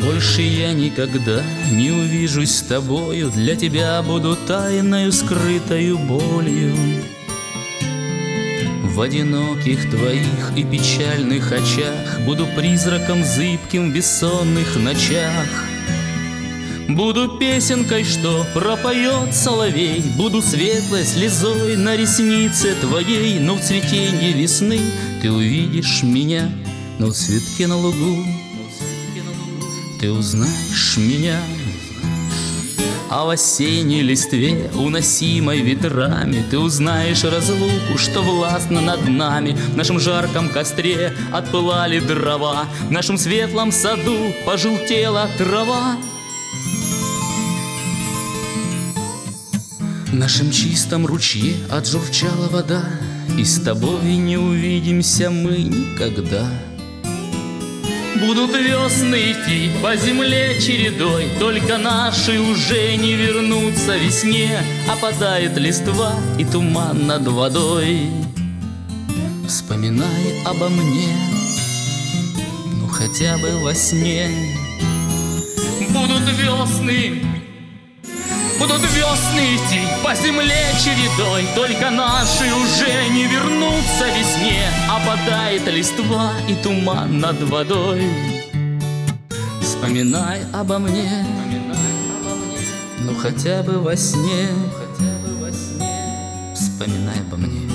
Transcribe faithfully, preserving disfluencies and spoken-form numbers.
Больше я никогда не увижусь с тобою, для тебя буду тайною, скрытою болью. В одиноких твоих и печальных очах буду призраком зыбким в бессонных ночах. Буду песенкой, что пропоет соловей, буду светлой слезой на реснице твоей. Но в цветенье весны ты увидишь меня, но в цветке на лугу ты узнаешь меня. А в осенней листве, уносимой ветрами, ты узнаешь разлуку, что властна над нами. В нашем жарком костре отпылали дрова, в нашем светлом саду пожелтела трава. В нашем чистом ручье отжурчала вода, и с тобой не увидимся мы никогда. Будут весны идти по земле чередой, только наши уже не вернутся весне. Опадает листва и туман над водой. Вспоминай обо мне, ну хотя бы во сне. Будут весны, будут весны идти по земле чередой, только наши уже не вернутся весне. Опадает листва и туман над водой. Вспоминай обо мне, ну хотя бы во сне. Вспоминай обо мне.